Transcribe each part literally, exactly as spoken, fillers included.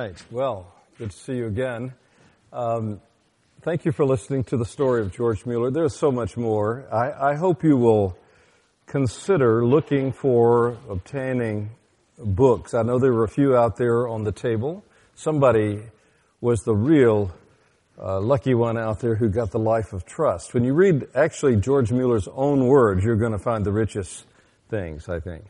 right. Well, good to see you again. Um, thank you for listening to the story of George Mueller. There's so much more. I, I hope you will consider looking for obtaining books. I know there were a few out there on the table. Somebody was the real uh, lucky one out there who got the Life of Trust. When you read actually George Mueller's own words, you're going to find the richest things, I think.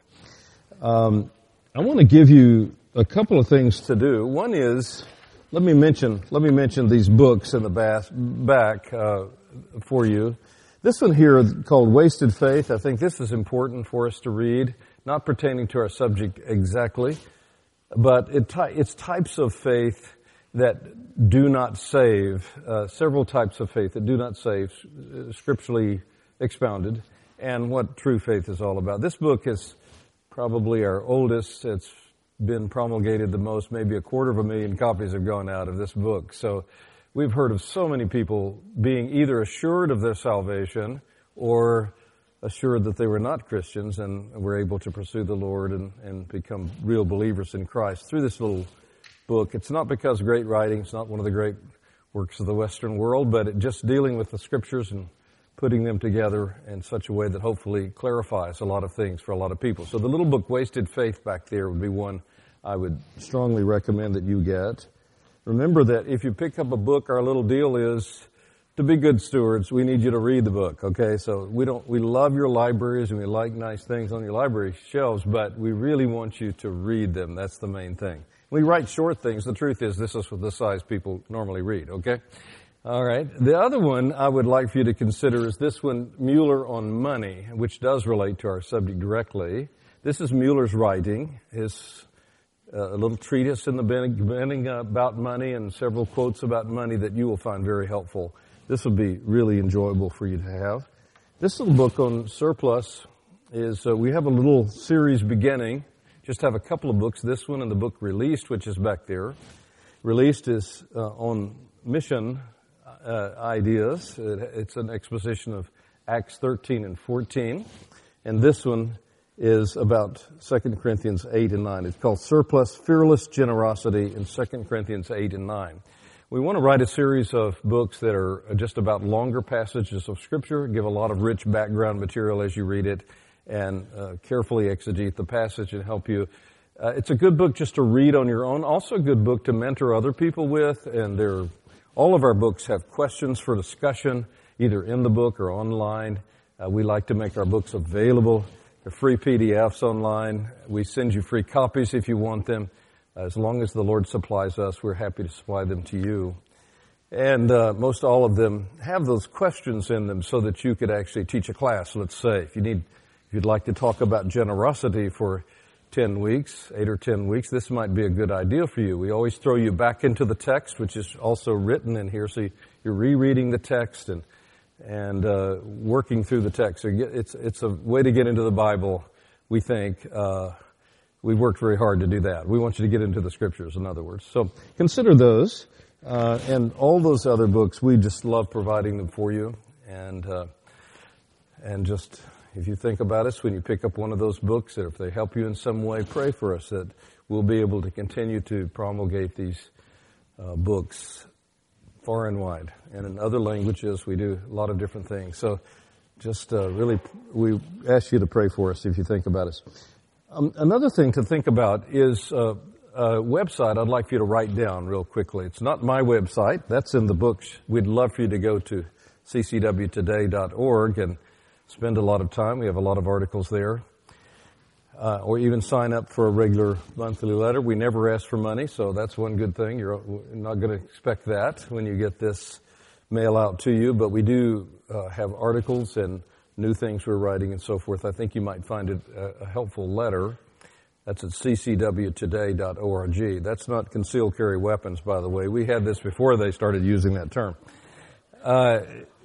Um, I want to give you a couple of things to do. One is, let me mention, let me mention these books in the back, back uh, for you. This one here called Wasted Faith. I think this is important for us to read, not pertaining to our subject exactly, but it ty- it's types of faith that do not save, uh, several types of faith that do not save, uh, scripturally expounded, and what true faith is all about. This book is probably our oldest. It's been promulgated the most. Maybe a quarter of a million copies have gone out of this book. So we've heard of so many people being either assured of their salvation or assured that they were not Christians and were able to pursue the Lord and, and become real believers in Christ through this little book. It's not because great writing. It's not one of the great works of the Western world, but it just dealing with the Scriptures and putting them together in such a way that hopefully clarifies a lot of things for a lot of people. So the little book, Wasted Faith, back there would be one I would strongly recommend that you get. Remember that if you pick up a book, our little deal is to be good stewards, we need you to read the book, okay? So we don't, we love your libraries and we like nice things on your library shelves, but we really want you to read them. That's the main thing. We write short things. The truth is this is the size people normally read, okay? All right. The other one I would like for you to consider is this one, Mueller on Money, which does relate to our subject directly. This is Mueller's writing, his uh, a little treatise in the beginning about money and several quotes about money that you will find very helpful. This will be really enjoyable for you to have. This little book on surplus is, uh, we have a little series beginning. Just have a couple of books. This one and the book Released, which is back there. Released is uh, on mission Uh, ideas. It, it's an exposition of Acts thirteen and fourteen. And this one is about Second Corinthians eight and nine. It's called Surplus, Fearless Generosity in Second Corinthians eight and nine. We want to write a series of books that are just about longer passages of Scripture, give a lot of rich background material as you read it, and uh, carefully exegete the passage and help you. Uh, it's a good book just to read on your own. Also a good book to mentor other people with, and they're all of our books have questions for discussion, either in the book or online. Uh, we like to make our books available. They're free P D Fs online. We send you free copies if you want them. As long as the Lord supplies us, we're happy to supply them to you. And uh, most all of them have those questions in them so that you could actually teach a class, let's say. If you need, if you'd like to talk about generosity for ten weeks, eight or ten weeks, this might be a good idea for you. We always throw you back into the text, which is also written in here, so you're rereading the text and and uh, working through the text. So it's it's a way to get into the Bible, we think. Uh, we've worked very hard to do that. We want you to get into the Scriptures, in other words. So consider those, uh, and all those other books. We just love providing them for you, and uh, and just... If you think about us, when you pick up one of those books, or if they help you in some way, pray for us that we'll be able to continue to promulgate these uh, books far and wide. And in other languages, we do a lot of different things. So just uh, really, we ask you to pray for us if you think about us. Um, another thing to think about is uh, a website I'd like for you to write down real quickly. It's not my website. That's in the books. We'd love for you to go to c c w today dot org and spend a lot of time. We have a lot of articles there. Uh, or even sign up for a regular monthly letter. We never ask for money, so that's one good thing. You're not going to expect that when you get this mail out to you, but we do uh, have articles and new things we're writing and so forth. I think you might find it a, a helpful letter. That's at c c w today dot org. That's not concealed carry weapons, by the way. We had this before they started using that term. Uh,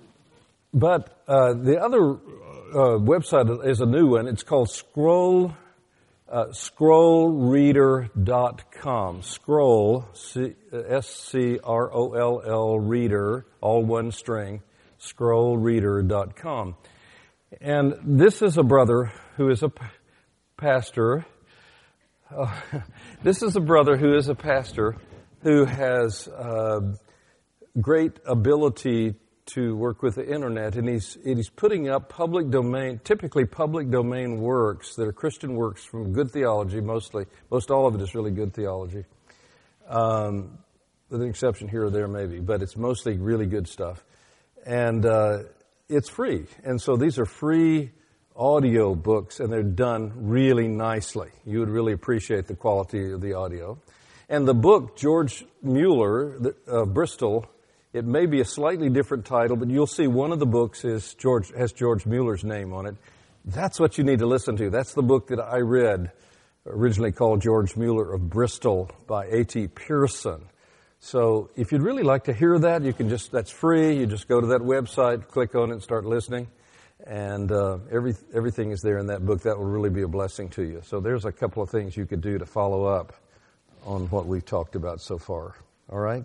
But uh, the other uh, website is a new one. It's called Scroll, uh, scroll reader dot com. Scroll, C- S C R O L L, reader, all one string, scroll reader dot com. And this is a brother who is a p- pastor. Uh, this is a brother who is a pastor who has uh, great ability to work with the internet, and he's he's putting up public domain, typically public domain works that are Christian works from good theology, mostly. Most all of it is really good theology, um, with an exception here or there maybe, but it's mostly really good stuff. And uh, it's free. And so these are free audio books, and they're done really nicely. You would really appreciate the quality of the audio. And the book, George Mueller of uh, Bristol, it may be a slightly different title, but you'll see one of the books is George has George Mueller's name on it. That's what you need to listen to. That's the book that I read, originally called George Mueller of Bristol by A T Pearson. So if you'd really like to hear that, you can just, that's free. You just go to that website, click on it, and start listening. And uh, every, everything is there in that book. That will really be a blessing to you. So there's a couple of things you could do to follow up on what we've talked about so far. All right?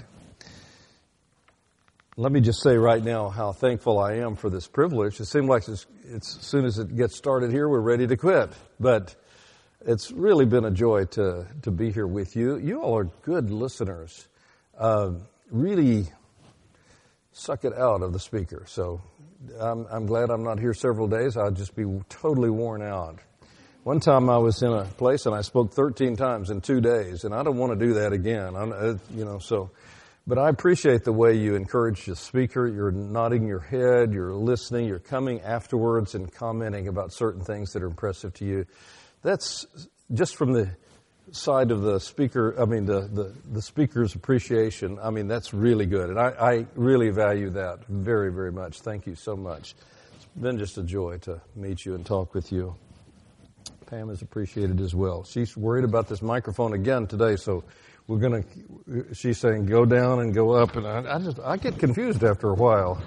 Let me just say right now how thankful I am for this privilege. It seems like it's, it's, as soon as it gets started here, we're ready to quit. But it's really been a joy to, to be here with you. You all are good listeners. Uh, really suck it out of the speaker. So I'm, I'm glad I'm not here several days. I'd just be totally worn out. One time I was in a place and I spoke thirteen times in two days, and I don't want to do that again. I'm, uh, you know, so... But I appreciate the way you encourage the speaker. You're nodding your head, you're listening, you're coming afterwards and commenting about certain things that are impressive to you. That's just from the side of the speaker, I mean, the, the, the speaker's appreciation. I mean, that's really good. And I, I really value that very, very much. Thank you so much. It's been just a joy to meet you and talk with you. Pam is appreciated as well. She's worried about this microphone again today, so we're going to, she's saying go down and go up, and I, I just, I get confused after a while.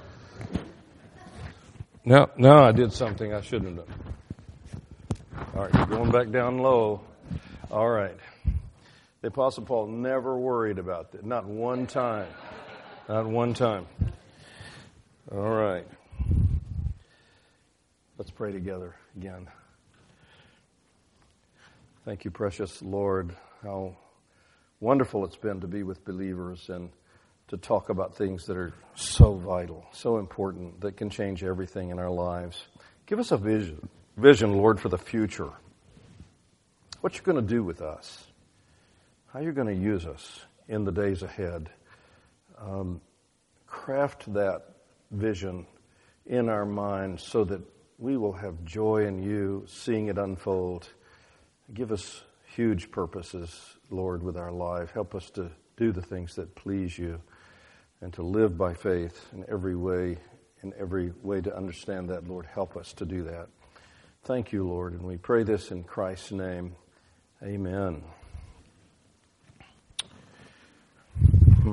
No, no, I did something I shouldn't have done. All right, you're going back down low. All right. The Apostle Paul never worried about that. Not one time. Not one time. All right. Let's pray together again. Thank you, precious Lord, how wonderful it's been to be with believers and to talk about things that are so vital, so important, that can change everything in our lives. Give us a vision, vision, Lord, for the future. What you're going to do with us, how you're going to use us in the days ahead. Um, craft that vision in our minds so that we will have joy in you, seeing it unfold. Give us huge purposes, Lord, with our life. Help us to do the things that please you and to live by faith in every way, in every way to understand that, Lord. Help us to do that. Thank you, Lord, and we pray this in Christ's name. Amen. Hmm.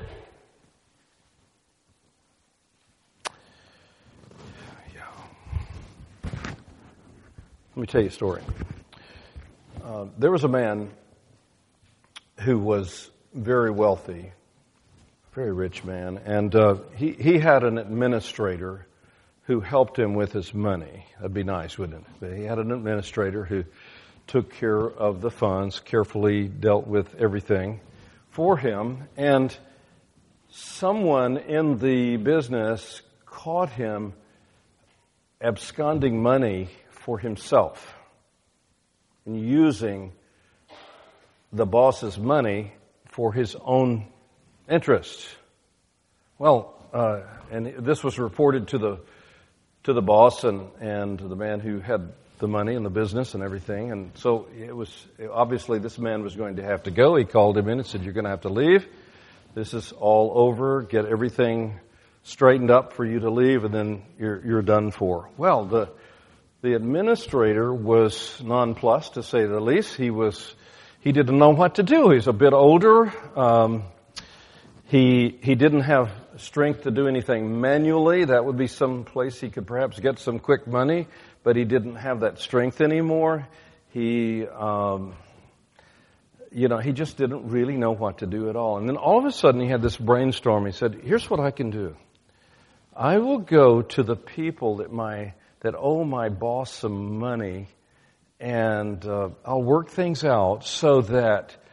Yeah. Let me tell you a story. Uh, there was a man who was very wealthy, very rich man, and uh, he, he had an administrator who helped him with his money. That'd be nice, wouldn't it? But he had an administrator who took care of the funds, carefully dealt with everything for him, and someone in the business caught him absconding money for himself and using the boss's money for his own interest. Well, uh, and this was reported to the to the boss and, and to the man who had the money and the business and everything. And so it was, obviously this man was going to have to go. He called him in and said, "You're going to have to leave. This is all over. Get everything straightened up for you to leave, and then you're you're done for." Well, the The administrator was nonplussed, to say the least. He was, he didn't know what to do. He's a bit older. Um, he he didn't have strength to do anything manually. That would be some place he could perhaps get some quick money, but he didn't have that strength anymore. He, um, you know, he just didn't really know what to do at all. And then all of a sudden, he had this brainstorm. He said, "Here's what I can do. I will go to the people that my that owe my boss some money, and uh, I'll work things out so that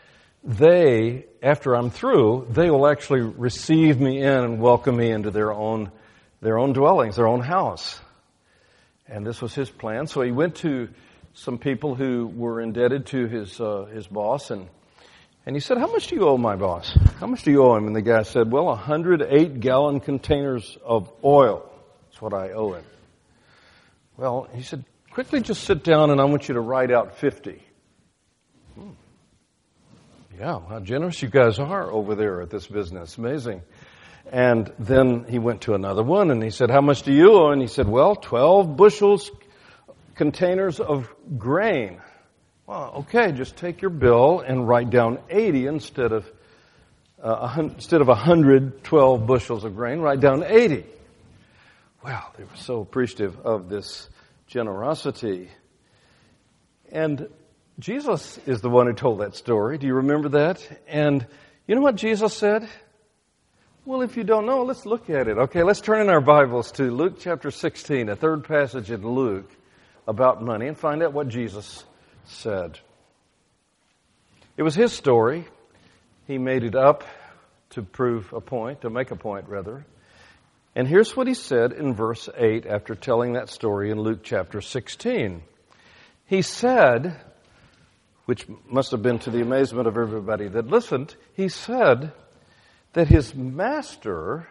they, after I'm through, they will actually receive me in and welcome me into their own, their own dwellings, their own house. And this was his plan. So he went to some people who were indebted to his, uh, his boss, and, and he said, "How much do you owe my boss? How much do you owe him?" And the guy said, "Well, one hundred eight gallon containers of oil. That's what I owe him." Well, he said, "Quickly just sit down and I want you to write out fifty. Hmm. Yeah, how generous you guys are over there at this business. Amazing. And then he went to another one and he said, "How much do you owe?" And he said, "Well, twelve bushels containers of grain." Well, okay, just take your bill and write down eighty instead of uh, instead of one hundred twelve bushels of grain, write down eighty. Wow, they were so appreciative of this generosity. And Jesus is the one who told that story. Do you remember that? And you know what Jesus said? Well, if you don't know, let's look at it. Okay, let's turn in our Bibles to Luke chapter sixteen, a third passage in Luke about money, and find out what Jesus said. It was his story. He made it up to prove a point, to make a point, rather. And here's what he said in verse eight after telling that story in Luke chapter sixteen. He said, which must have been to the amazement of everybody that listened, he said that his master,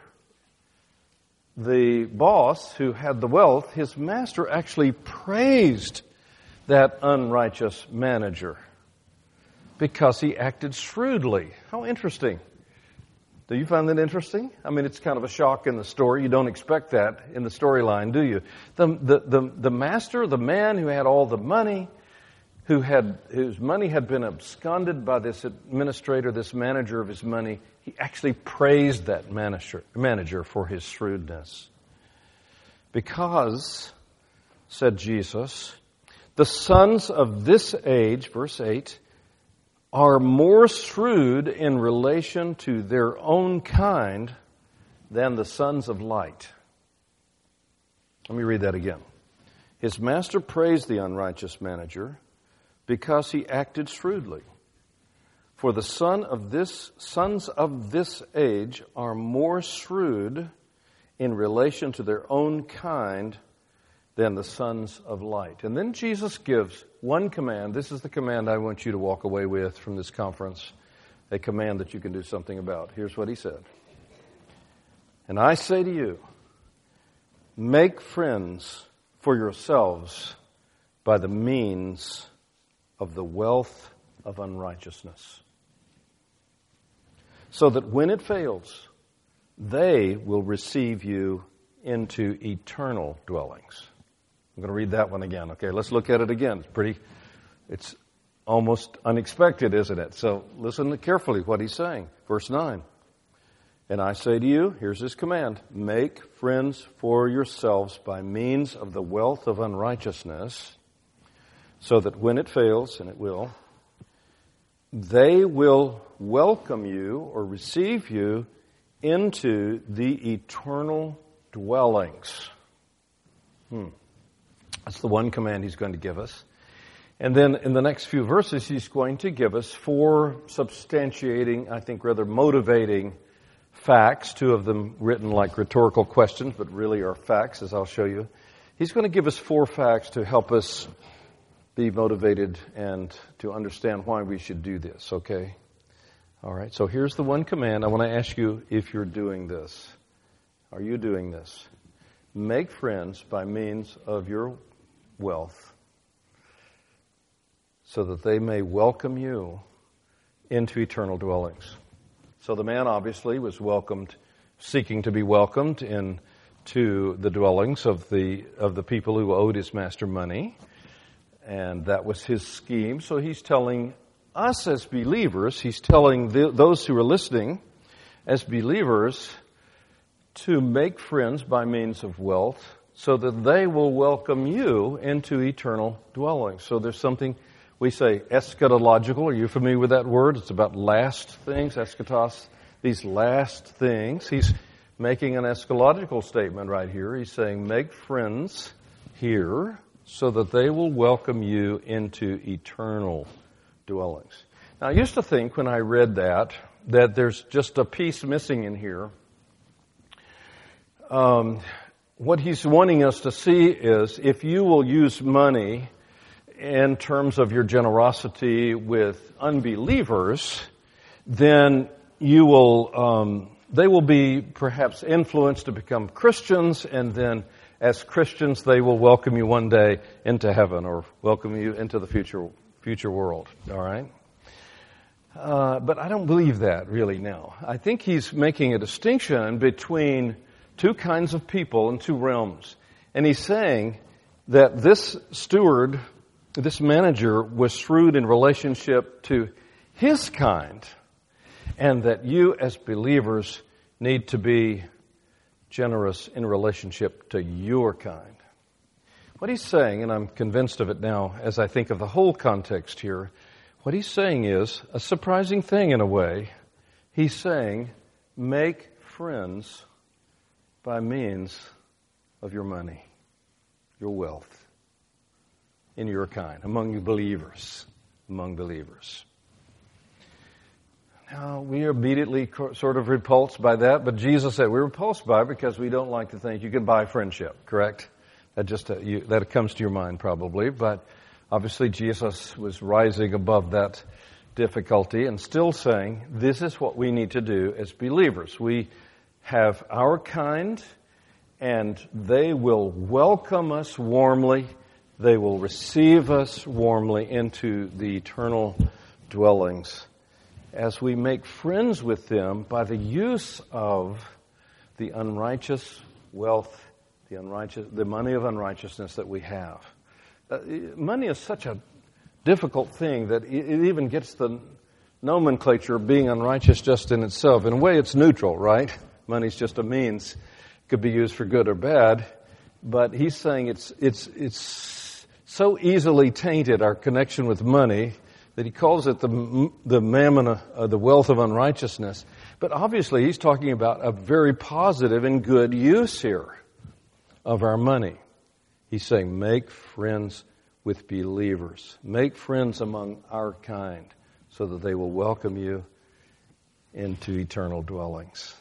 the boss who had the wealth, his master actually praised that unrighteous manager because he acted shrewdly. How interesting. Do you find that interesting? I mean, it's kind of a shock in the story. You don't expect that in the storyline, do you? The, the, the, the master, the man who had all the money, who had, whose money had been absconded by this administrator, this manager of his money, he actually praised that manager, manager for his shrewdness. Because, said Jesus, the sons of this age, verse eight, are more shrewd in relation to their own kind than the sons of light. Let me read that again. His master praised the unrighteous manager because he acted shrewdly. For the son of this, sons of this age are more shrewd in relation to their own kind than the sons of light. And then Jesus gives one command. This is the command I want you to walk away with from this conference, a command that you can do something about. Here's what he said. And I say to you, make friends for yourselves by the means of the wealth of unrighteousness, so that when it fails, they will receive you into eternal dwellings. I'm going to read that one again. Okay, let's look at it again. It's pretty, it's almost unexpected, isn't it? So listen carefully what he's saying. Verse nine. And I say to you, here's his command, make friends for yourselves by means of the wealth of unrighteousness, so that when it fails, and it will, they will welcome you or receive you into the eternal dwellings. Hmm. That's the one command he's going to give us. And then in the next few verses, he's going to give us four substantiating, I think rather motivating facts, two of them written like rhetorical questions, but really are facts, as I'll show you. He's going to give us four facts to help us be motivated and to understand why we should do this, okay? All right, so here's the one command. I want to ask you if you're doing this. Are you doing this? Make friends by means of your wealth so that they may welcome you into eternal dwellings. So the man obviously was welcomed, seeking to be welcomed into the dwellings of the of the people who owed his master money. And that was his scheme. So he's telling us as believers, he's telling the, those who are listening as believers to make friends by means of wealth so that they will welcome you into eternal dwellings. So there's something, we say eschatological. Are you familiar with that word? It's about last things, eschatos, these last things. He's making an eschatological statement right here. He's saying make friends here so that they will welcome you into eternal dwellings. Now, I used to think when I read that, that there's just a piece missing in here. Um, what he's wanting us to see is if you will use money in terms of your generosity with unbelievers, then you will, um, they will be perhaps influenced to become Christians, and then as Christians they will welcome you one day into heaven or welcome you into the future future world. All right? Uh, but I don't believe that really now. I think he's making a distinction between two kinds of people in two realms. And he's saying that this steward, this manager, was shrewd in relationship to his kind, and that you as believers need to be generous in relationship to your kind. What he's saying, and I'm convinced of it now as I think of the whole context here, what he's saying is a surprising thing in a way. He's saying, make friends by means of your money, your wealth, in your kind, among you believers, among believers. Now, we are immediately sort of repulsed by that, but Jesus said we're repulsed by it because we don't like to think you can buy friendship, correct? That just uh, you, that comes to your mind probably, but obviously Jesus was rising above that difficulty and still saying this is what we need to do as believers. We have our kind, and they will welcome us warmly. They will receive us warmly into the eternal dwellings as we make friends with them by the use of the unrighteous wealth, the unrighteous, the money of unrighteousness that we have. Uh, money is such a difficult thing that it, it even gets the nomenclature of being unrighteous just in itself. In a way, it's neutral, right? Money's just a means. It could be used for good or bad. But he's saying it's it's it's so easily tainted, our connection with money, that he calls it the the mammon, uh, the wealth of unrighteousness. But obviously, he's talking about a very positive and good use here of our money. He's saying, make friends with believers. Make friends among our kind so that they will welcome you into eternal dwellings.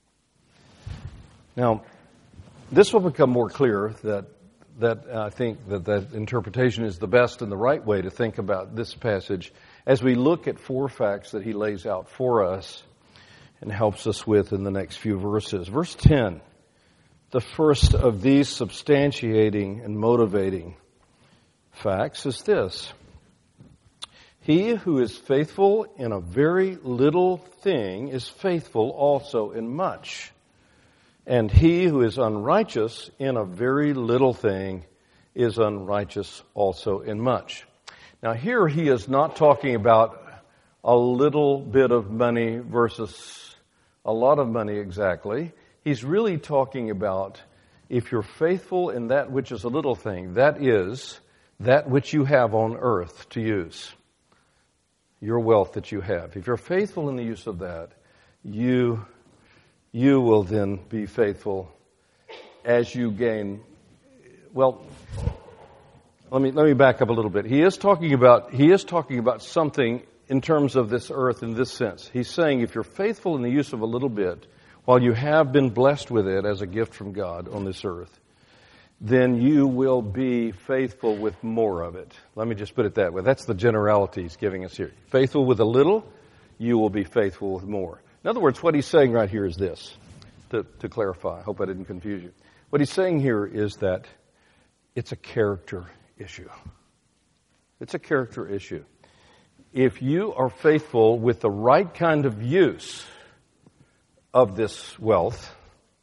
Now, this will become more clear that that uh, I think that that interpretation is the best and the right way to think about this passage as we look at four facts that he lays out for us and helps us with in the next few verses. Verse ten, the first of these substantiating and motivating facts is this: he who is faithful in a very little thing is faithful also in much. And he who is unrighteous in a very little thing is unrighteous also in much. Now here he is not talking about a little bit of money versus a lot of money exactly. He's really talking about if you're faithful in that which is a little thing, that is, that which you have on earth to use, your wealth that you have. If you're faithful in the use of that, you you will then be faithful as you gain. Well, let me let me back up a little bit. He is talking about he is talking about something in terms of this earth in this sense. He's saying if you're faithful in the use of a little bit, while you have been blessed with it as a gift from God on this earth, then you will be faithful with more of it. Let me just put it that way. That's the generality he's giving us here. Faithful with a little, you will be faithful with more. In other words, what he's saying right here is this, to, to clarify. I hope I didn't confuse you. What he's saying here is that it's a character issue. It's a character issue. If you are faithful with the right kind of use of this wealth,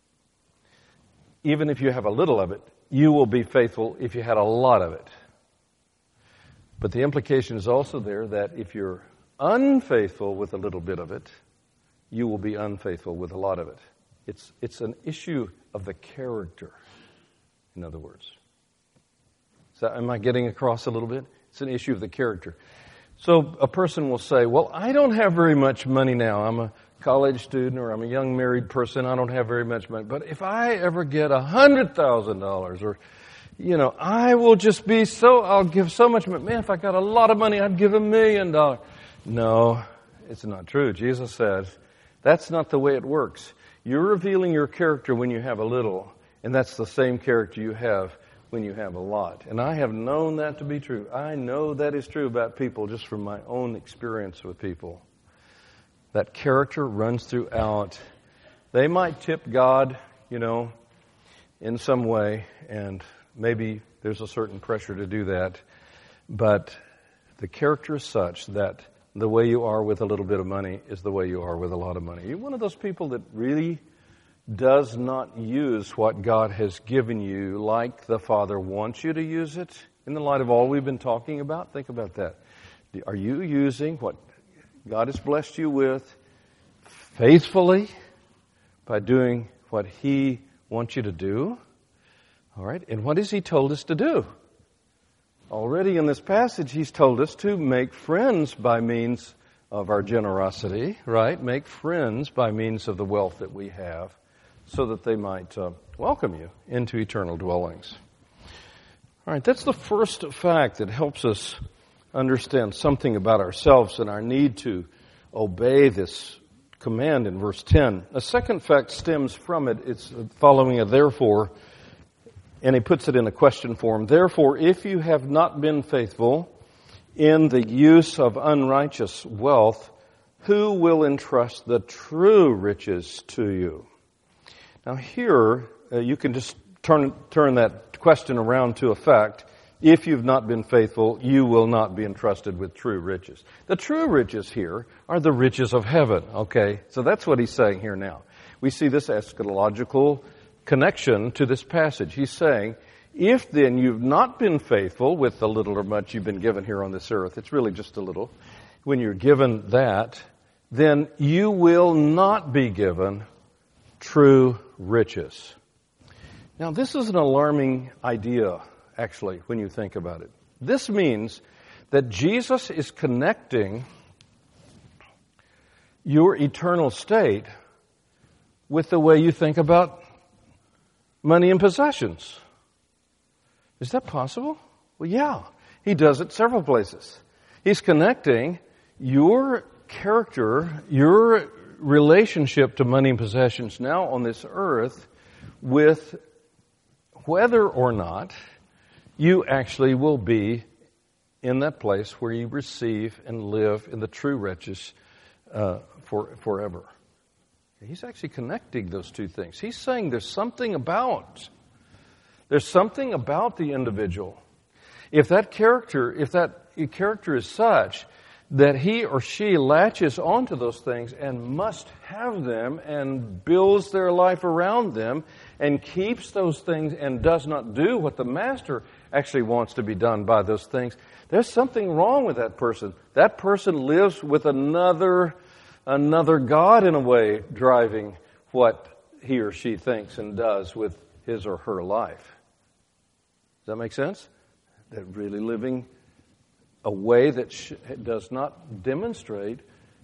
even if you have a little of it, you will be faithful if you had a lot of it. But the implication is also there that if you're unfaithful with a little bit of it, you will be unfaithful with a lot of it. It's it's an issue of the character, in other words. So am I getting across a little bit? It's an issue of the character. So a person will say, well, I don't have very much money now. I'm a college student or I'm a young married person. I don't have very much money. But if I ever get one hundred thousand dollars or, you know, I will just be so, I'll give so much money. Man, if I got a lot of money, I'd give a million dollars. No, it's not true. Jesus says, that's not the way it works. You're revealing your character when you have a little, and that's the same character you have when you have a lot. And I have known that to be true. I know that is true about people just from my own experience with people. That character runs throughout. They might tip God, you know, in some way, and maybe there's a certain pressure to do that. But the character is such that the way you are with a little bit of money is the way you are with a lot of money. You're one of those people that really does not use what God has given you like the Father wants you to use it. In the light of all we've been talking about, think about that. Are you using what God has blessed you with faithfully by doing what He wants you to do? All right, and what has He told us to do? Already in this passage, He's told us to make friends by means of our generosity, right? Make friends by means of the wealth that we have so that they might uh, welcome you into eternal dwellings. All right, that's the first fact that helps us understand something about ourselves and our need to obey this command in verse ten. A second fact stems from it. It's following a therefore, and he puts it in a question form. Therefore, if you have not been faithful in the use of unrighteous wealth, who will entrust the true riches to you? Now here, uh, you can just turn turn that question around to a fact. If you've not been faithful, you will not be entrusted with true riches. The true riches here are the riches of heaven, okay? So that's what he's saying here now. We see this eschatological connection to this passage. He's saying, if then you've not been faithful with the little or much you've been given here on this earth, it's really just a little, when you're given that, then you will not be given true riches. Now, this is an alarming idea, actually, when you think about it. This means that Jesus is connecting your eternal state with the way you think about money and possessions. Is that possible? Well, yeah. He does it several places. He's connecting your character, your relationship to money and possessions now on this earth with whether or not you actually will be in that place where you receive and live in the true riches uh, for forever. He's actually connecting those two things. He's saying there's something about, there's something about the individual. If that character, if that character is such that he or she latches onto those things and must have them and builds their life around them and keeps those things and does not do what the master actually wants to be done by those things, there's something wrong with that person. That person lives with another, another God in a way driving what he or she thinks and does with his or her life. Does that make sense? They're really living a way that sh- does not demonstrate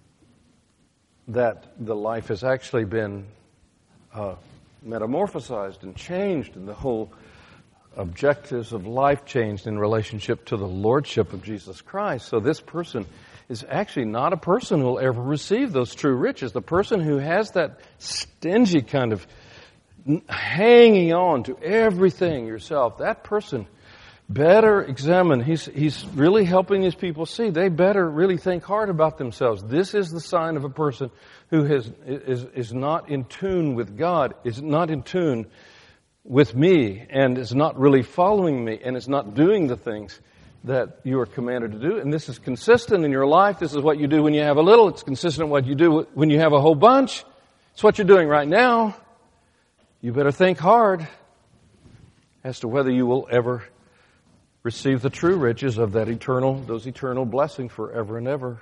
that the life has actually been uh, metamorphosized and changed, and the whole objectives of life changed in relationship to the lordship of Jesus Christ. So this person is actually not a person who will ever receive those true riches. The person who has that stingy kind of hanging on to everything yourself, that person better examine. He's he's really helping his people see. They better really think hard about themselves. This is the sign of a person who has is is not in tune with God, is not in tune with me, and is not really following me, and is not doing the things that you are commanded to do. And this is consistent in your life. This is what you do when you have a little. It's consistent with what you do when you have a whole bunch. It's what you're doing right now. You better think hard as to whether you will ever receive the true riches of that eternal, those eternal blessings forever and ever.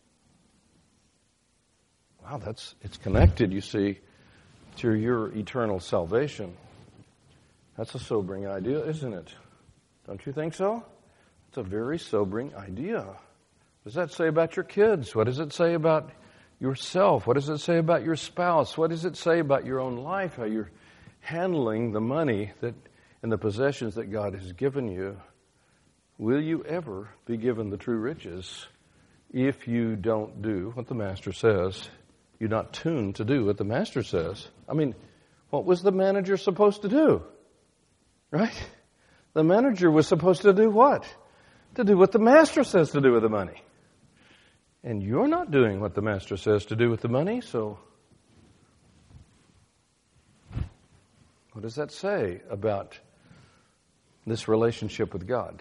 Wow, that's, it's connected, you see, to your eternal salvation. That's a sobering idea, isn't it? Don't you think so? It's a very sobering idea. What does that say about your kids? What does it say about yourself? What does it say about your spouse? What does it say about your own life? How you're handling the money that and the possessions that God has given you? Will you ever be given the true riches if you don't do what the master says, you're not tuned to do what the master says. I mean, what was the manager supposed to do? Right? The manager was supposed to do what? To do what the master says to do with the money. And you're not doing what the master says to do with the money, so what does that say about this relationship with God?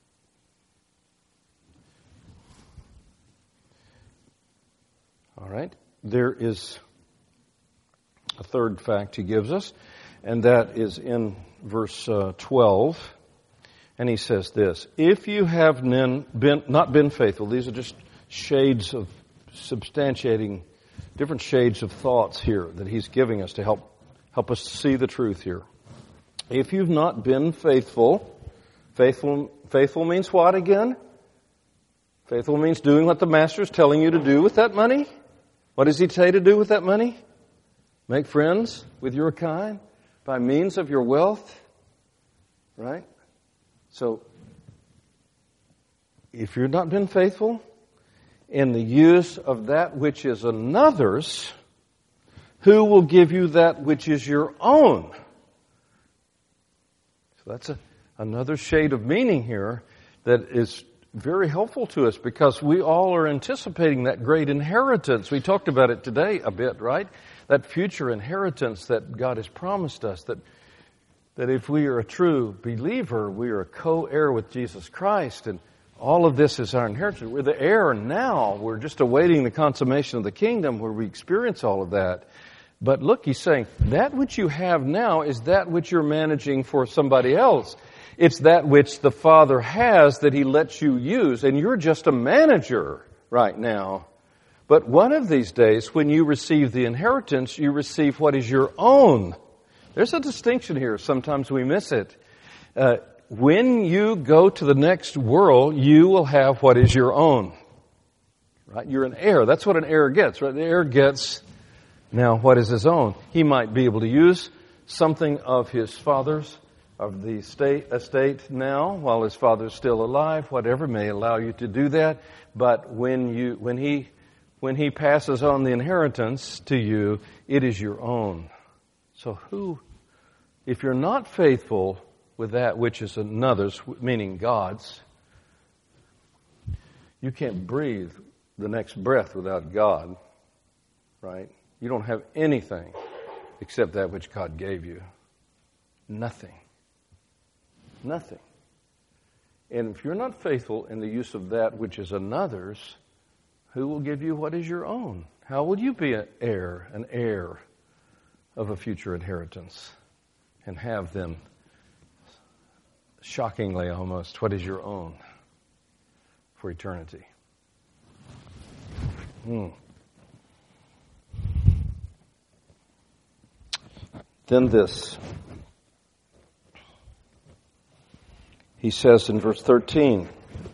All right. There is a third fact he gives us, and that is in verse uh, twelve. And he says this: if you have been, not been faithful, these are just shades of substantiating different shades of thoughts here that he's giving us to help help us see the truth here. If you've not been faithful, faithful faithful means what again? Faithful means doing what the master is telling you to do with that money. What does he say to do with that money? Make friends with your kind by means of your wealth. Right? So, if you've not been faithful in the use of that which is another's, who will give you that which is your own? So that's a, another shade of meaning here that is very helpful to us, because we all are anticipating that great inheritance. We talked about it today a bit, right? That future inheritance that God has promised us, that that if we are a true believer, we are a co-heir with Jesus Christ, and all of this is our inheritance. We're the heir now. We're just awaiting the consummation of the kingdom where we experience all of that. But look, he's saying, that which you have now is that which you're managing for somebody else. It's that which the Father has that He lets you use, and you're just a manager right now. But one of these days, when you receive the inheritance, you receive what is your own. There's a distinction here. Sometimes we miss it. Uh, when you go to the next world, you will have what is your own. Right? You're an heir. That's what an heir gets. Right? The heir gets now what is his own. He might be able to use something of his father's, of the estate, estate now, while his father's still alive. Whatever may allow you to do that. But when you, when he, when he passes on the inheritance to you, it is your own. So who, if you're not faithful with that which is another's, meaning God's, you can't breathe the next breath without God, right? You don't have anything except that which God gave you. Nothing. Nothing. And if you're not faithful in the use of that which is another's, who will give you what is your own? How will you be an heir, an heir of a future inheritance, and have then, shockingly almost, what is your own for eternity? Hmm. Then this. He says in verse thirteen,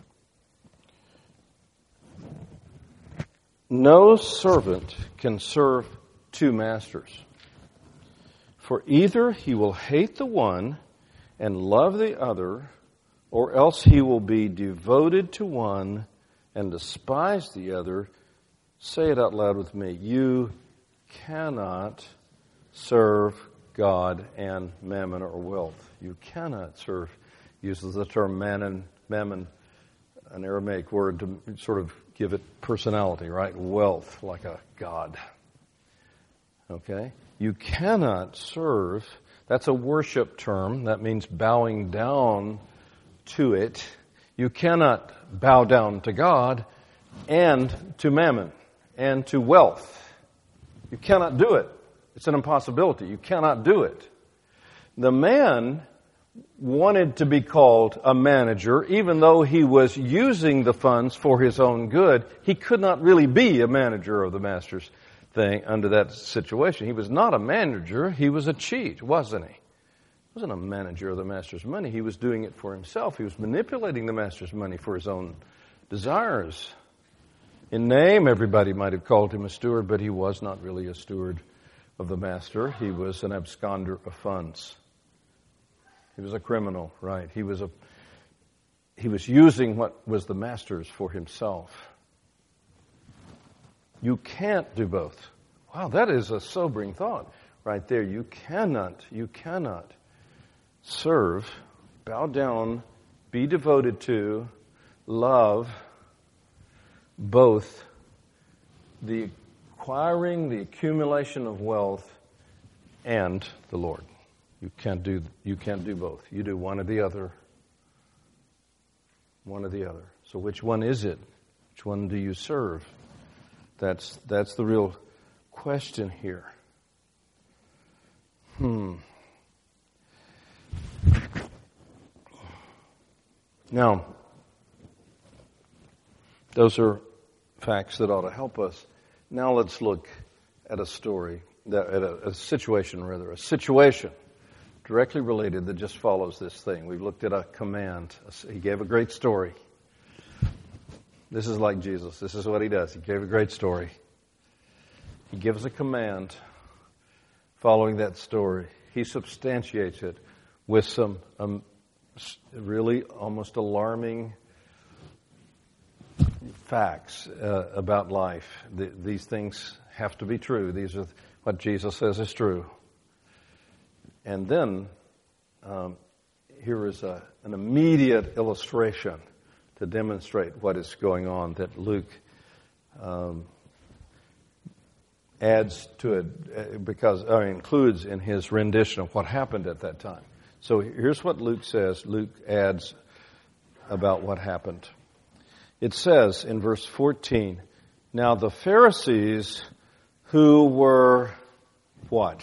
no servant can serve two masters, for either he will hate the one and love the other, or else he will be devoted to one and despise the other. Say it out loud with me. You cannot serve God and mammon or wealth. You cannot serve. Uses the term mammon, mammon, an Aramaic word to sort of give it personality, right? Wealth, like a god. Okay? You cannot serve. That's a worship term. That means bowing down to it. You cannot bow down to God and to mammon and to wealth. You cannot do it. It's an impossibility. You cannot do it. The man wanted to be called a manager, even though he was using the funds for his own good. He could not really be a manager of the master's thing under that situation. He was not a manager. He was a cheat, wasn't he? He wasn't a manager of the master's money. He was doing it for himself. He was manipulating the master's money for his own desires. In name, everybody might have called him a steward, but he was not really a steward of the master. He was an absconder of funds. He was a criminal, right? He was a he was using what was the master's for himself. You can't do both. Wow, that is a sobering thought right there. You cannot, you cannot serve, bow down, be devoted to, love both the acquiring, the accumulation of wealth, and the Lord. You can't do, you can't do both. You do one or the other. One or the other. So which one is it? Which one do you serve? That's that's the real question here. Hmm. Now, those are facts that ought to help us. Now let's look at a story, at a, a situation rather, a situation directly related that just follows this thing. We've looked at a command. He gave a great story. This is like Jesus. This is what he does. He gave a great story. He gives a command following that story. He substantiates it with some um, really almost alarming facts uh, about life. The, these things have to be true. These are what Jesus says is true. And then um, here is a, an immediate illustration to demonstrate what is going on that Luke um, adds to it because or includes in his rendition of what happened at that time. So here's what Luke says. Luke adds about what happened. It says in verse fourteen, now the Pharisees who were what?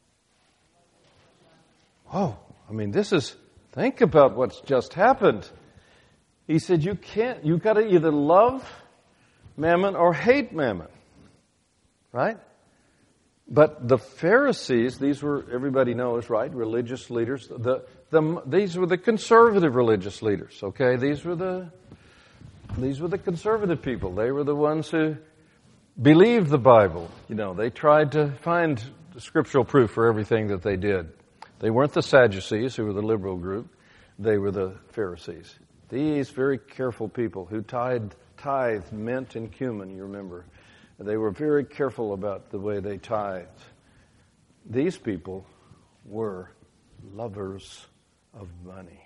Oh, I mean, this is, think about what's just happened. He said, you can't, you've got to either love mammon or hate mammon. Right? But the Pharisees, these were, everybody knows, right? Religious leaders. The, the, these were the conservative religious leaders, okay? These were the, these were the conservative people. They were the ones who believed the Bible. You know, they tried to find scriptural proof for everything that they did. They weren't the Sadducees, who were the liberal group. They were the Pharisees. These very careful people who tithed, tithed mint and cumin, you remember. They were very careful about the way they tithed. These people were lovers of money.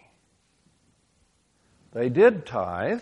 They did tithe.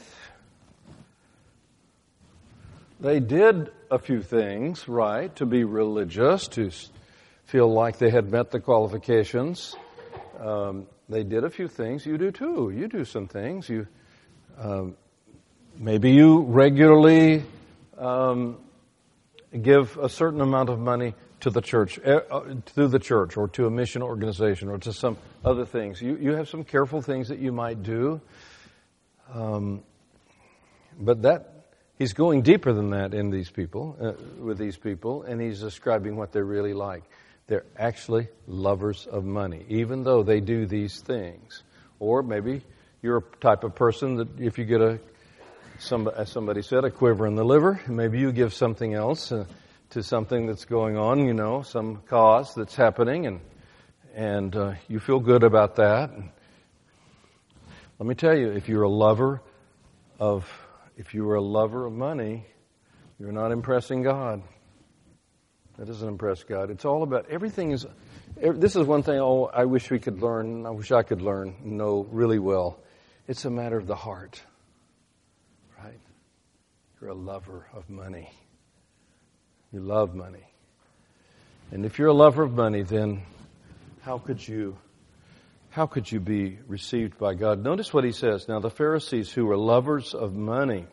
They did a few things, right, to be religious, to feel like they had met the qualifications. Um, they did a few things. You do too. You do some things. You um, maybe you regularly um, give a certain amount of money to the church, uh, to the church, or to a mission organization, or to some other things. You you have some careful things that you might do, um, but that he's going deeper than that in these people, uh, with these people, and he's describing what they're really like. They're actually lovers of money, even though they do these things. Or maybe you're a type of person that if you get a, some, as somebody said, a quiver in the liver, maybe you give something else uh, to something that's going on, you know, some cause that's happening, and and uh, you feel good about that. And let me tell you, if you're a lover of, if you were a lover of money, you're not impressing God. That doesn't impress God. It's all about, everything is, this is one thing oh, I wish we could learn, I wish I could learn, know really well. It's a matter of the heart, right? You're a lover of money. You love money. And if you're a lover of money, then how could you, how could you be received by God? Notice what he says. Now the Pharisees who were lovers of money,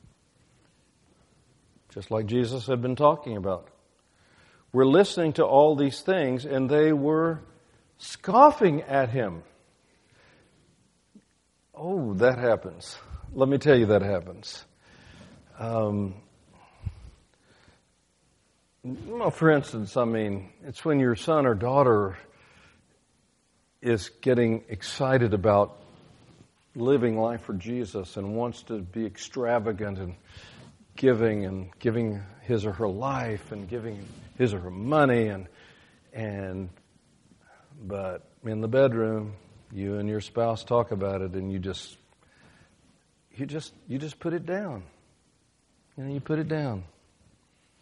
just like Jesus had been talking about, were listening to all these things, and they were scoffing at him. Oh, that happens. Let me tell you that happens. Um, well, for instance, I mean, it's when your son or daughter is getting excited about living life for Jesus and wants to be extravagant and giving and giving his or her life and giving his or her money, and and but in the bedroom, you and your spouse talk about it, and you just you just you just put it down. You know, you put it down.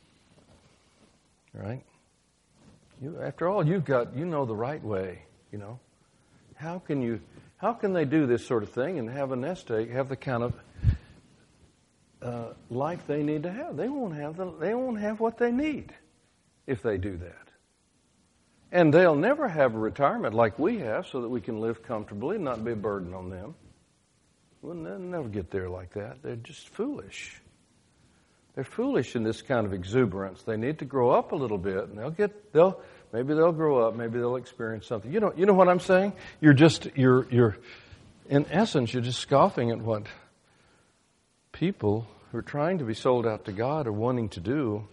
right? You, after all, you've got, you know the right way, you know. How can you, how can they do this sort of thing and have a nest egg, have the kind of uh, life they need to have? They won't have the, they won't have what they need if they do that. And they'll never have a retirement like we have so that we can live comfortably and not be a burden on them. We'll never get there like that. They're just foolish. They're foolish in this kind of exuberance. They need to grow up a little bit, and they'll get they'll maybe they'll grow up, maybe they'll experience something. You know, you know what I'm saying? You're just you're you're in essence you're just scoffing at what people who are trying to be sold out to God are wanting to do.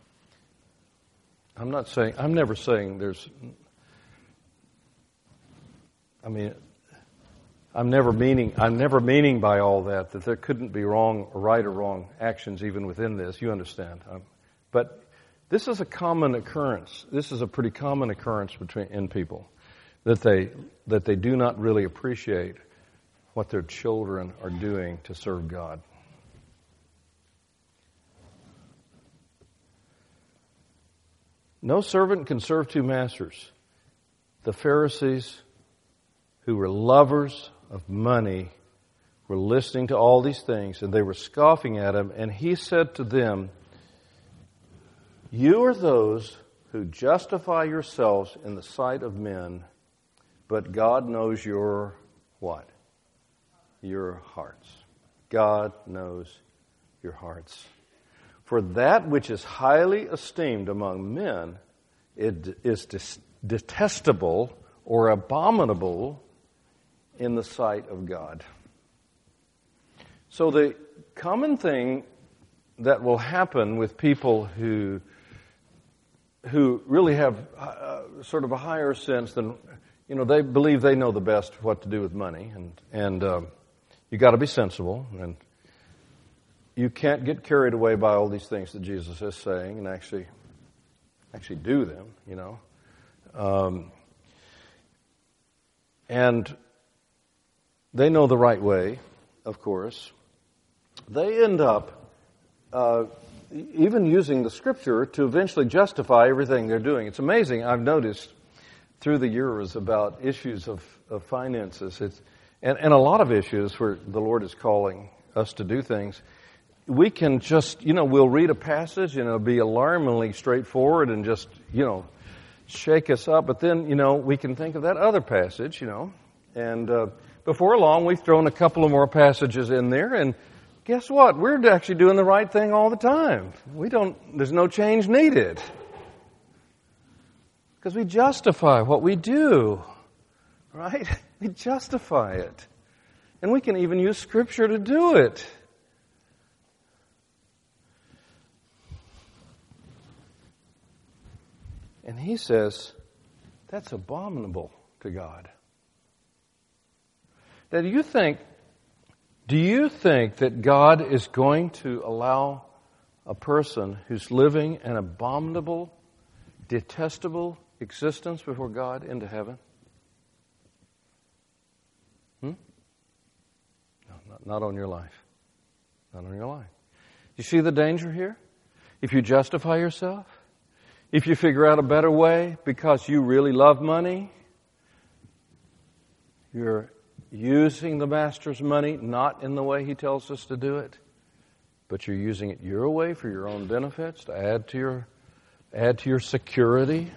I'm not saying I'm never saying there's I mean I'm never meaning I'm never meaning by all that that there couldn't be wrong or right or wrong actions even within this. You understand? Um, but this is a common occurrence. This is a pretty common occurrence between in people that they that they do not really appreciate what their children are doing to serve God. No servant can serve two masters. The Pharisees, who were lovers of money, were listening to all these things, and they were scoffing at him. And he said to them, "You are those who justify yourselves in the sight of men, but God knows your what? Your hearts. God knows your hearts. For that which is highly esteemed among men, it is detestable or abominable in the sight of God." So the common thing that will happen with people who who really have uh, sort of a higher sense than, you know, they believe they know the best what to do with money, and and um, you got to be sensible, and you can't get carried away by all these things that Jesus is saying and actually actually do them, you know. Um, and they know the right way, of course. They end up uh, even using the Scripture to eventually justify everything they're doing. It's amazing. I've noticed through the years about issues of, of finances, it's, and, and a lot of issues where the Lord is calling us to do things. We can just, you know, we'll read a passage and it'll be alarmingly straightforward and just, you know, shake us up. But then, you know, we can think of that other passage, you know, and uh, before long we've thrown a couple of more passages in there, and guess what? We're actually doing the right thing all the time. We don't, there's no change needed. Because we justify what we do, right? We justify it. And we can even use Scripture to do it. And he says, that's abominable to God. Now, do you think, do you think that God is going to allow a person who's living an abominable, detestable existence before God into heaven? Hmm? No, not, not on your life. Not on your life. You see the danger here? If you justify yourself, if you figure out a better way because you really love money, you're using the Master's money not in the way He tells us to do it, but you're using it your way for your own benefits, to add to your add to your security.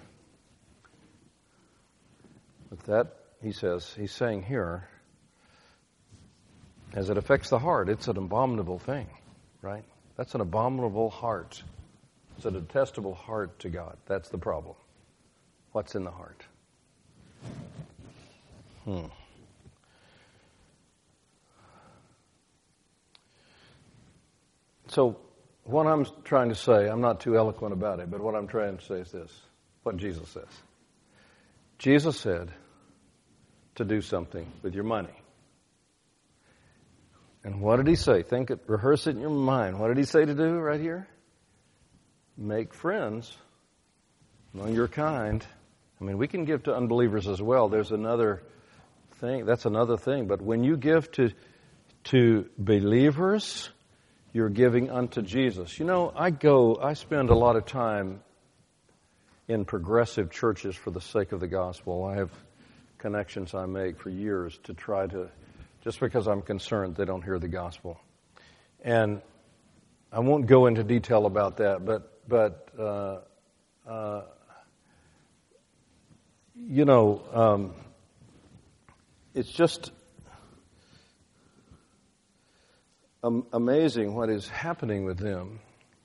But that, he says, he's saying here, as it affects the heart, it's an abominable thing, right? That's an abominable heart. It's a detestable heart to God. That's the problem. What's in the heart? Hmm. So, what I'm trying to say, I'm not too eloquent about it, but what I'm trying to say is this, what Jesus says. Jesus said to do something with your money. And what did He say? Think it, rehearse it in your mind. What did He say to do right here? Make friends among your kind. I mean, we can give to unbelievers as well. There's another thing. That's another thing. But when you give to to believers, you're giving unto Jesus. You know, I go, I spend a lot of time in progressive churches for the sake of the gospel. I have connections I make for years to try to, just because I'm concerned they don't hear the gospel. And I won't go into detail about that, but, but uh, uh, you know, um, it's just am- amazing what is happening with them.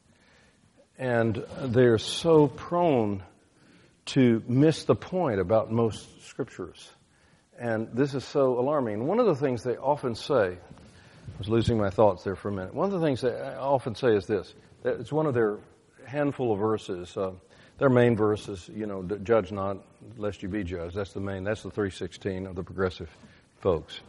And they're so prone to miss the point about most scriptures. And this is so alarming. One of the things they often say, I was losing my thoughts there for a minute. One of the things they often say is this. It's one of their handful of verses. Uh, their main verse is, you know, judge not lest you be judged. That's the main, that's the three sixteen of the progressive folks.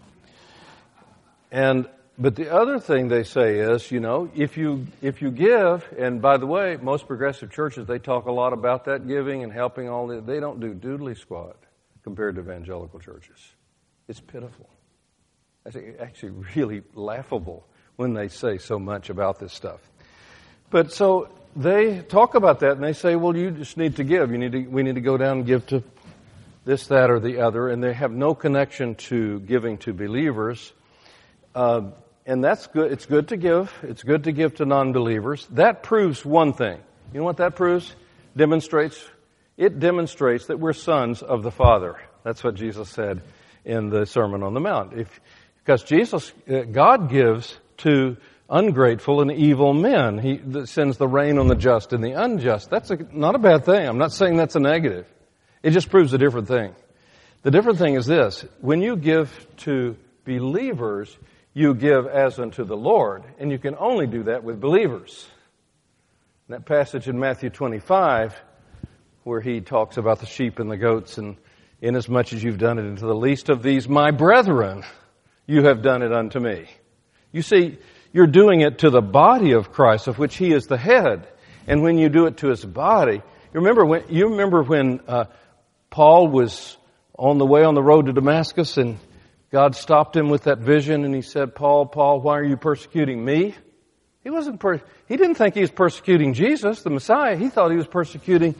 And But the other thing they say is, you know, if you if you give, and by the way, most progressive churches, they talk a lot about that giving and helping all that. They don't do doodly squat compared to evangelical churches. It's pitiful. It's actually really laughable when they say so much about this stuff. But so they talk about that and they say, well, you just need to give. You need to, we need to go down and give to this, that, or the other. And they have no connection to giving to believers. Uh, And that's good. It's good to give. It's good to give to non-believers. That proves one thing. You know what that proves? Demonstrates. It demonstrates that we're sons of the Father. That's what Jesus said in the Sermon on the Mount. If, because Jesus, God gives to ungrateful and evil men. He sends the rain on the just and the unjust. That's a, not a bad thing. I'm not saying that's a negative. It just proves a different thing. The different thing is this. When you give to believers, you give as unto the Lord, and you can only do that with believers. That passage in Matthew twenty-five, where he talks about the sheep and the goats, and inasmuch as you've done it unto the least of these, my brethren, you have done it unto me. You see, you're doing it to the body of Christ, of which he is the head. And when you do it to his body, you remember when, you remember when uh, Paul was on the way on the road to Damascus, and God stopped him with that vision, and he said, Paul, Paul, why are you persecuting me? He wasn't. Per- he didn't think he was persecuting Jesus, the Messiah. He thought he was persecuting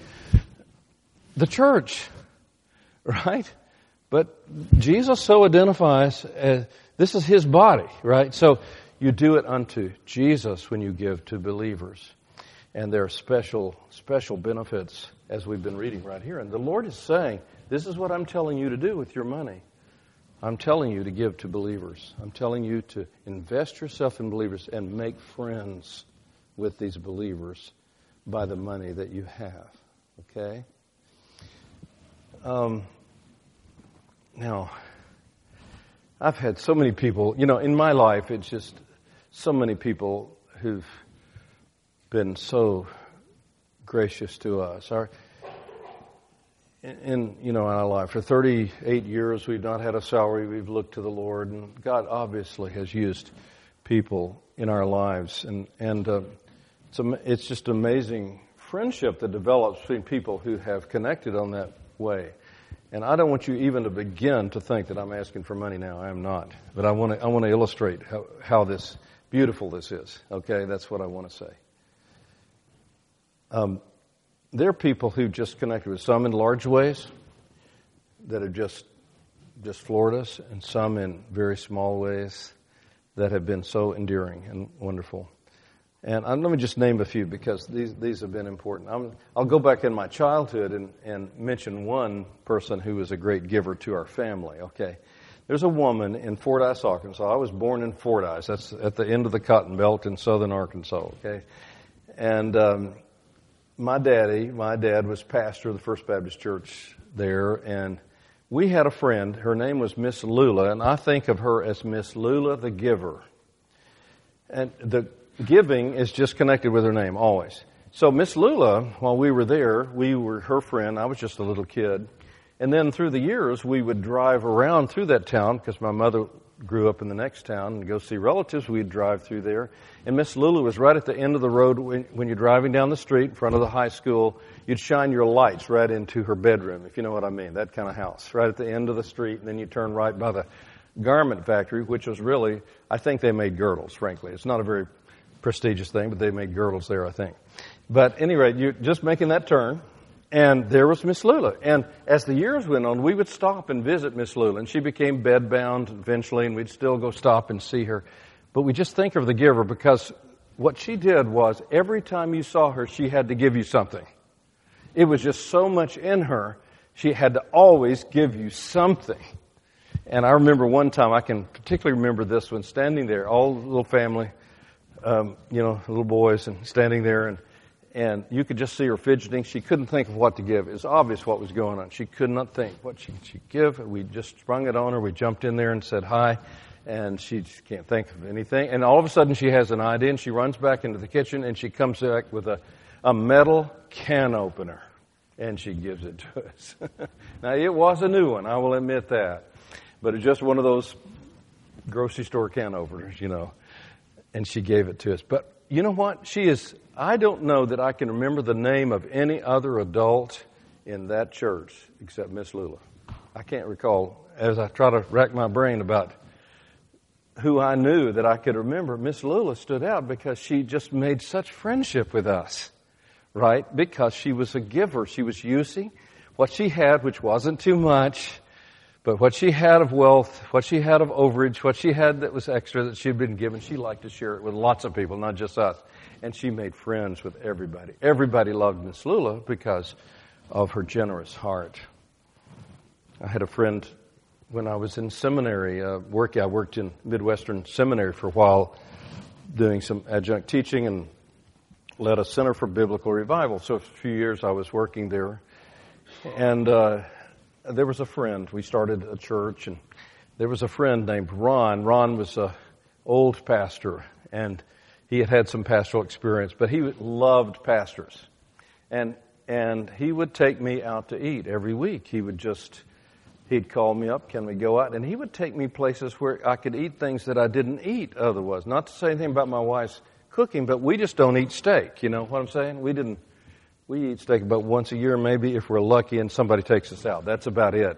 the church, right? But Jesus so identifies as this is his body, right? So you do it unto Jesus when you give to believers, and there are special, special benefits as we've been reading right here. And the Lord is saying, "This is what I'm telling you to do with your money. I'm telling you to give to believers. I'm telling you to invest yourself in believers and make friends with these believers by the money that you have." Okay? Um, now, I've had so many people, you know, in my life, it's just so many people who've been so gracious to us. Our, In, in, you know, in our life, for thirty-eight years, we've not had a salary. We've looked to the Lord, and God obviously has used people in our lives, and and uh, it's it's just amazing friendship that develops between people who have connected on that way. And I don't want you even to begin to think that I'm asking for money now. I am not, but I want to I want to illustrate how how this beautiful this is. Okay, that's what I want to say. Um. There are people who just connected with some in large ways that have just just floored us, and some in very small ways that have been so endearing and wonderful. And um, let me just name a few because these these have been important. I'm, I'll go back in my childhood and, and mention one person who was a great giver to our family. Okay, there's a woman in Fordyce, Arkansas. I was born in Fordyce. That's at the end of the Cotton Belt in southern Arkansas. Okay, and um, My daddy, my dad was pastor of the First Baptist Church there, and we had a friend. Her name was Miss Lula, and I think of her as Miss Lula the Giver. And the giving is just connected with her name, always. So Miss Lula, while we were there, we were her friend. I was just a little kid. And then through the years, we would drive around through that town because my mother grew up in the next town and go see relatives. We'd drive through there. And Miss Lulu was right at the end of the road when, when you're driving down the street in front of the high school. You'd shine your lights right into her bedroom, if you know what I mean, that kind of house, right at the end of the street. And then you turn right by the garment factory, which was really, I think they made girdles, frankly. It's not a very prestigious thing, but they made girdles there, I think. But at any rate, you're just making that turn. And there was Miss Lula. And as the years went on, we would stop and visit Miss Lula. And she became bedbound eventually, and we'd still go stop and see her. But we just think of the giver, because what she did was every time you saw her, she had to give you something. It was just so much in her, she had to always give you something. And I remember one time, I can particularly remember this one, standing there, all the little family, um, you know, little boys, and standing there, and And you could just see her fidgeting. She couldn't think of what to give. It was obvious what was going on. She could not think what she should give. We just sprung it on her. We jumped in there and said hi. And she just can't think of anything. And all of a sudden she has an idea, and she runs back into the kitchen, and she comes back with a, a metal can opener. And she gives it to us. Now, it was a new one, I will admit that. But it's just one of those grocery store can openers, you know. And she gave it to us. But you know what? She is... I don't know that I can remember the name of any other adult in that church except Miss Lula. I can't recall, as I try to rack my brain about who I knew that I could remember. Miss Lula stood out because she just made such friendship with us, right? Because she was a giver. She was using what she had, which wasn't too much, but what she had of wealth, what she had of overage, what she had that was extra that she had been given, she liked to share it with lots of people, not just us. And she made friends with everybody. Everybody loved Miss Lula because of her generous heart. I had a friend when I was in seminary. Uh, work, I worked in Midwestern Seminary for a while, doing some adjunct teaching, and led a Center for Biblical Revival. So for a few years I was working there. And uh, there was a friend. We started a church, and there was a friend named Ron. Ron was an old pastor, and he had had some pastoral experience, but he loved pastors. And and he would take me out to eat every week. He would just, he'd call me up, can we go out? And he would take me places where I could eat things that I didn't eat otherwise. Not to say anything about my wife's cooking, but we just don't eat steak. You know what I'm saying? We didn't, we eat steak about once a year maybe if we're lucky and somebody takes us out. That's about it.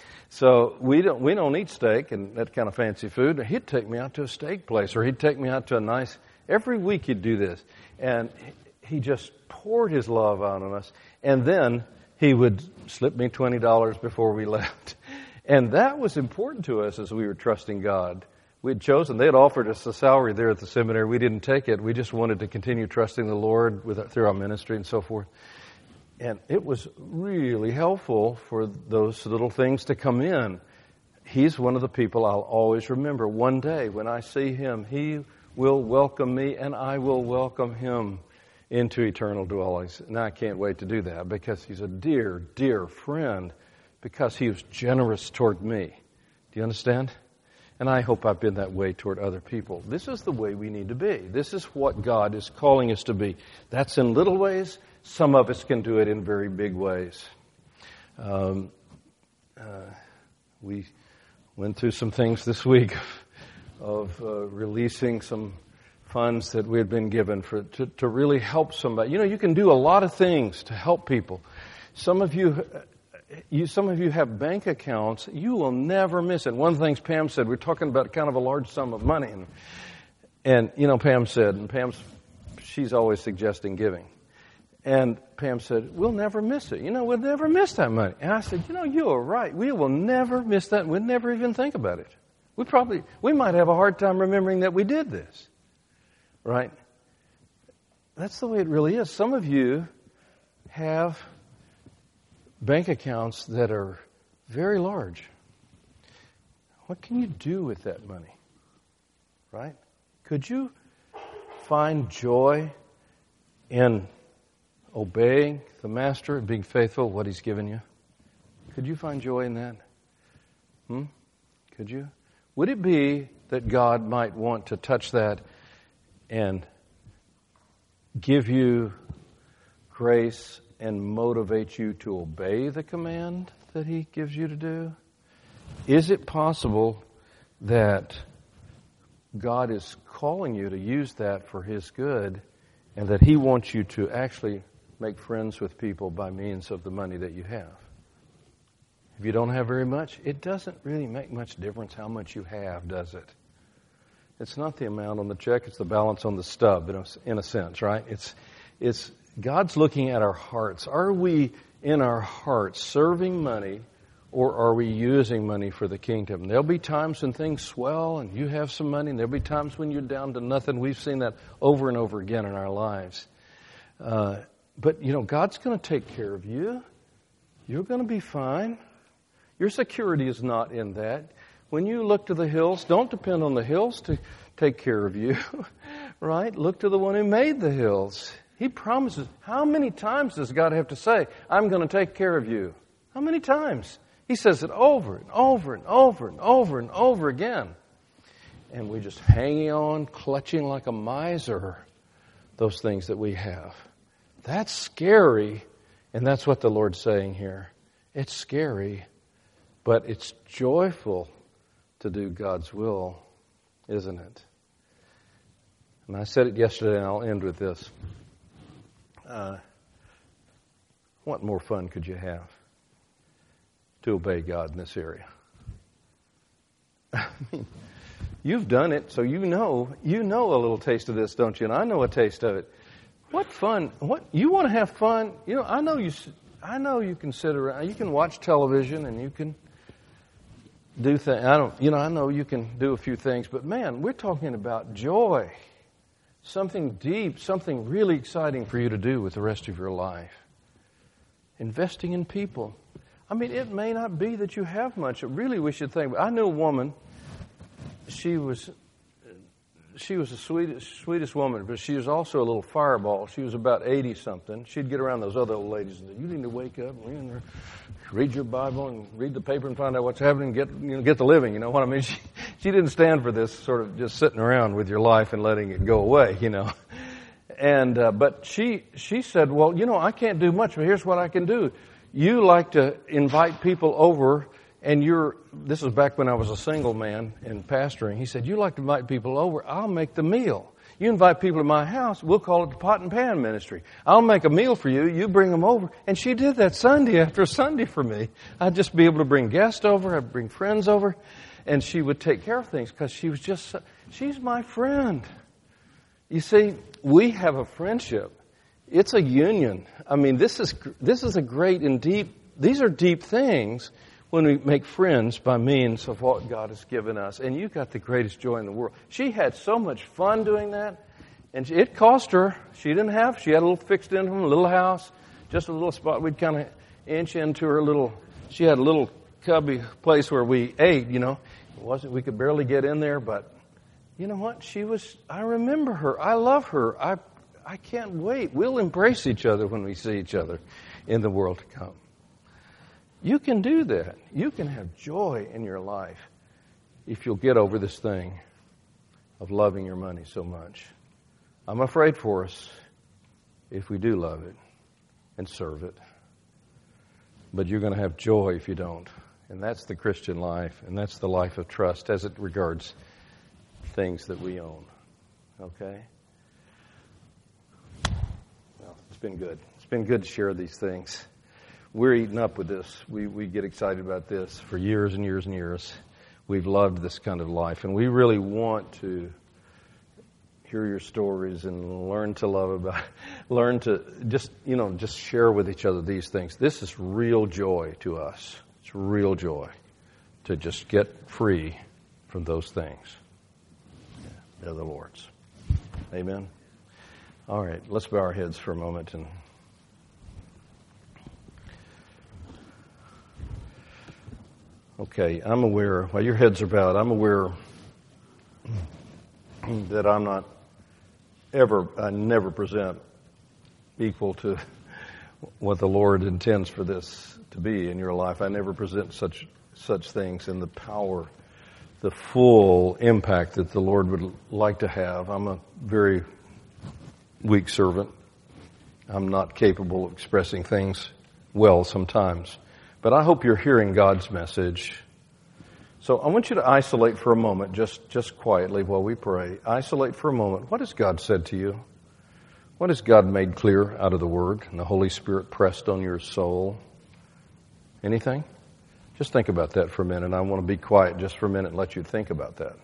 So we don't we don't eat steak and that kind of fancy food. He'd take me out to a steak place, or he'd take me out to a nice... Every week he'd do this, and he just poured his love out on us. And then he would slip me twenty dollars before we left. And that was important to us as we were trusting God. We'd chosen, they had offered us a salary there at the seminary. We didn't take it. We just wanted to continue trusting the Lord with through our ministry and so forth. And it was really helpful for those little things to come in. He's one of the people I'll always remember. One day when I see him, he will welcome me, and I will welcome him into eternal dwellings. And I can't wait to do that, because he's a dear, dear friend, because he was generous toward me. Do you understand? And I hope I've been that way toward other people. This is the way we need to be. This is what God is calling us to be. That's in little ways. Some of us can do it in very big ways. Um, uh, we went through some things this week of uh, releasing some funds that we had been given for to, to really help somebody. You know, you can do a lot of things to help people. Some of you, you, some of you have bank accounts. You will never miss it. One of the things Pam said, we're talking about kind of a large sum of money, and, and you know, Pam said, and Pam's, she's always suggesting giving. And Pam said, we'll never miss it. You know, we'll never miss that money. And I said, you know, you are right. We will never miss that. We'll never even think about it. We probably, we might have a hard time remembering that we did this, right? That's the way it really is. Some of you have bank accounts that are very large. What can you do with that money, right? Could you find joy in obeying the Master and being faithful what He's given you? Could you find joy in that? Hmm? Could you? Would it be that God might want to touch that and give you grace and motivate you to obey the command that He gives you to do? Is it possible that God is calling you to use that for His good, and that He wants you to actually make friends with people by means of the money that you have? If you don't have very much, it doesn't really make much difference how much you have, does it? It's not the amount on the check, it's the balance on the stub, in a, in a sense, right? It's, it's God's looking at our hearts. Are we in our hearts serving money, or are we using money for the kingdom? There'll be times when things swell and you have some money, and there'll be times when you're down to nothing. We've seen that over and over again in our lives. Uh, but, you know, God's going to take care of you. You're going to be fine. Your security is not in that. When you look to the hills, don't depend on the hills to take care of you, right? Look to the one who made the hills. He promises. How many times does God have to say, I'm going to take care of you? How many times? He says it over and over and over and over and over again. And we're just hanging on, clutching like a miser, those things that we have. That's scary, and that's what the Lord's saying here. It's scary, but it's joyful to do God's will, isn't it? And I said it yesterday, and I'll end with this. Uh, what more fun could you have to obey God in this area? I mean, you've done it, so you know, you know a little taste of this, don't you? And I know a taste of it. What fun! What you want to have fun? You know, I know you. I know you can sit around. You can watch television, and you can do things. I don't. You know, I know you can do a few things, but man, we're talking about joy. Something deep, something really exciting for you to do with the rest of your life. Investing in people. I mean, it may not be that you have much. Really, we should think. I knew a woman. She was, she was the sweetest, sweetest woman, but she was also a little fireball. She was about eighty something. She'd get around those other old ladies and say, "You need to wake up and read your Bible and read the paper and find out what's happening. Get you know, get the living." You know what I mean? She, she didn't stand for this sort of just sitting around with your life and letting it go away. You know. And uh, but she she said, "Well, you know, I can't do much, but here's what I can do. You like to invite people over." And you're, this is back when I was a single man and pastoring. He said, you like to invite people over, I'll make the meal. You invite people to my house, we'll call it the pot and pan ministry. I'll make a meal for you, you bring them over. And she did that Sunday after Sunday for me. I'd just be able to bring guests over, I'd bring friends over, and she would take care of things because she was just, she's my friend. You see, we have a friendship. It's a union. I mean, this is, this is a great and deep, these are deep things when we make friends by means of what God has given us. And you got the greatest joy in the world. She had so much fun doing that. And it cost her. She didn't have, she had a little fixed income, a little house, just a little spot. We'd kind of inch into her little, she had a little cubby place where we ate, you know. It wasn't, we could barely get in there, but you know what? She was, I remember her. I love her. I, I can't wait. We'll embrace each other when we see each other in the world to come. You can do that. You can have joy in your life if you'll get over this thing of loving your money so much. I'm afraid for us if we do love it and serve it. But you're going to have joy if you don't. And that's the Christian life, and that's the life of trust as it regards things that we own. Okay? Well, it's been good. It's been good to share these things. We're eating up with this. We we get excited about this for years and years and years. We've loved this kind of life, and we really want to hear your stories and learn to love about, learn to just, you know, just share with each other these things. This is real joy to us. It's real joy to just get free from those things. They're the Lord's. Amen. All right, let's bow our heads for a moment and okay, I'm aware, while your heads are bowed, I'm aware that I'm not ever, I never present equal to what the Lord intends for this to be in your life. I never present such such things in the power, the full impact that the Lord would like to have. I'm a very weak servant. I'm not capable of expressing things well sometimes. But I hope you're hearing God's message. So I want you to isolate for a moment, just, just quietly while we pray. Isolate for a moment. What has God said to you? What has God made clear out of the Word and the Holy Spirit pressed on your soul? Anything? Just think about that for a minute. I want to be quiet just for a minute and let you think about that.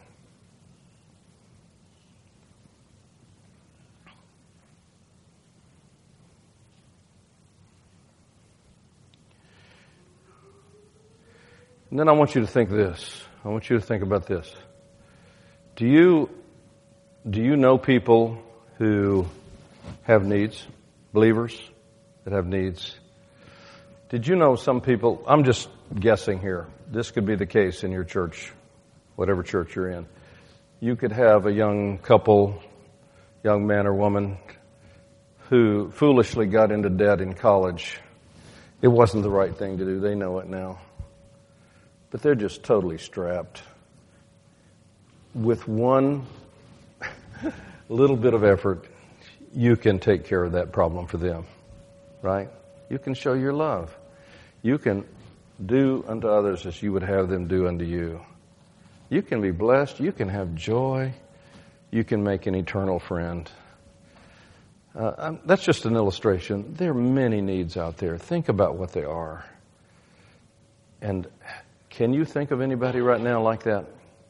And then I want you to think this. I want you to think about this. Do you, do you know people who have needs? Believers that have needs? Did you know some people, I'm just guessing here, this could be the case in your church, whatever church you're in. You could have a young couple, young man or woman, who foolishly got into debt in college. It wasn't the right thing to do. They know it now. But they're just totally strapped. With one little bit of effort, you can take care of that problem for them, right? You can show your love. You can do unto others as you would have them do unto you. You can be blessed. You can have joy. You can make an eternal friend. Uh, that's just an illustration. There are many needs out there. Think about what they are. And can you think of anybody right now like that?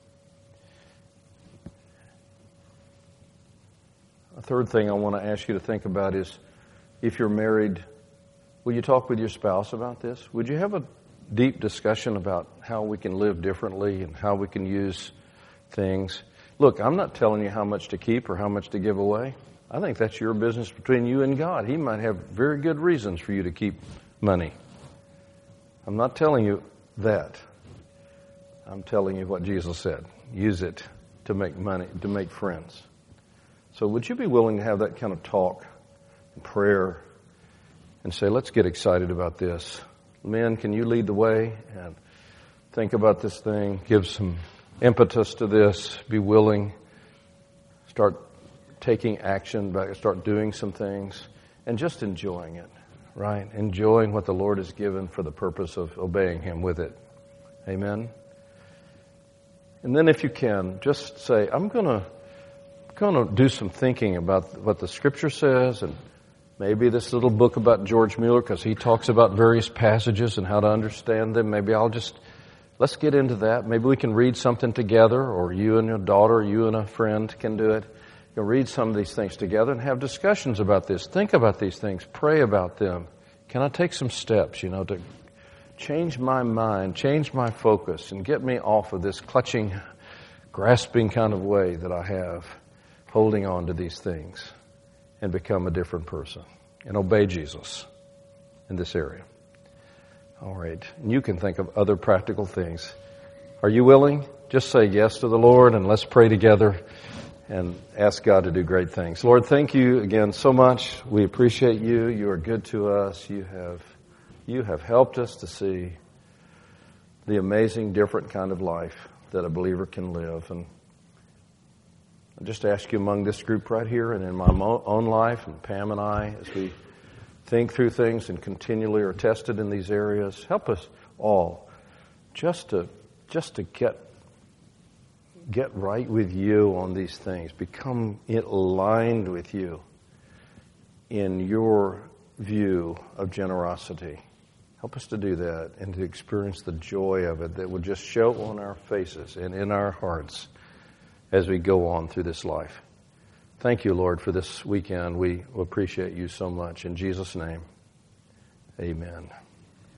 A third thing I want to ask you to think about is, if you're married, will you talk with your spouse about this? Would you have a deep discussion about how we can live differently and how we can use things? Look, I'm not telling you how much to keep or how much to give away. I think that's your business between you and God. He might have very good reasons for you to keep money. I'm not telling you that. I'm telling you what Jesus said. Use it to make money, to make friends. So would you be willing to have that kind of talk and prayer and say, let's get excited about this. Men, can you lead the way and think about this thing, give some impetus to this, be willing, start taking action, start doing some things, and just enjoying it, right? Enjoying what the Lord has given for the purpose of obeying Him with it. Amen? And then if you can, just say, I'm going to going to do some thinking about what the Scripture says, and maybe this little book about George Mueller, because he talks about various passages and how to understand them. Maybe I'll just, let's get into that. Maybe we can read something together, or you and your daughter, you and a friend can do it. You can read some of these things together and have discussions about this. Think about these things. Pray about them. Can I take some steps, you know, to change my mind, change my focus, and get me off of this clutching, grasping kind of way that I have, holding on to these things, and become a different person and obey Jesus in this area. All right. And you can think of other practical things. Are you willing? Just say yes to the Lord, and let's pray together and ask God to do great things. Lord, thank you again so much. We appreciate you. You are good to us. You have, you have helped us to see the amazing, different kind of life that a believer can live. And I just ask you among this group right here and in my own life, and Pam and I, as we think through things and continually are tested in these areas, help us all just to just to get get right with you on these things, become aligned with you in your view of generosity. Help us to do that and to experience the joy of it that will just show on our faces and in our hearts as we go on through this life. Thank you, Lord, for this weekend. We appreciate you so much. In Jesus' name, amen.